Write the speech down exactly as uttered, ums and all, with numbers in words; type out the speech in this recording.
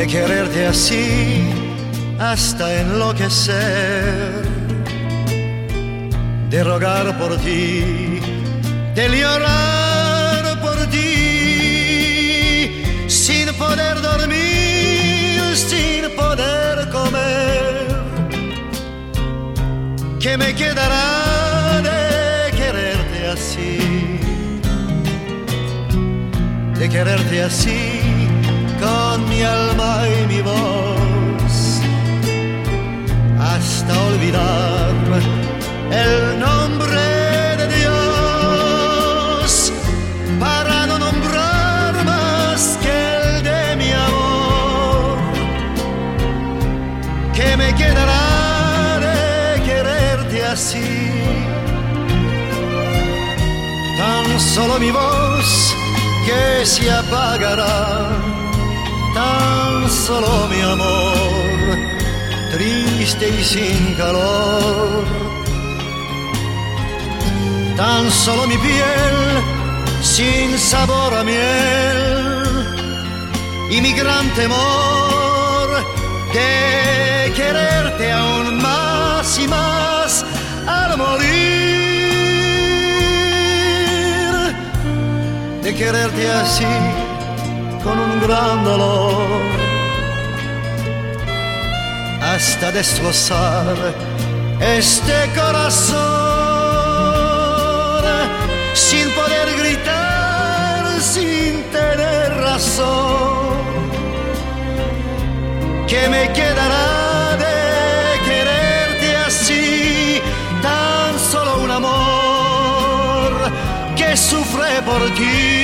de quererte así hasta enloquecer, de rogar por ti, de llorar por ti, sin poder dormir, sin poder comer. ¿Qué me quedará de quererte así? De quererte así, con mi alma y mi voz, hasta olvidar el nombre de Dios, para no nombrar más que el de mi amor. ¿Qué me quedará de quererte así? Tan solo mi voz que se apagará, tan solo mi amor, triste y sin calor. Tan solo mi piel sin sabor a miel, y mi gran temor de quererte aún más y más al morir, de quererte así con un gran dolor, hasta destrozar este corazón, sin poder gritar, sin tener razón. ¿Qué me quedará de quererte así? Tan solo un amor que sufre por ti.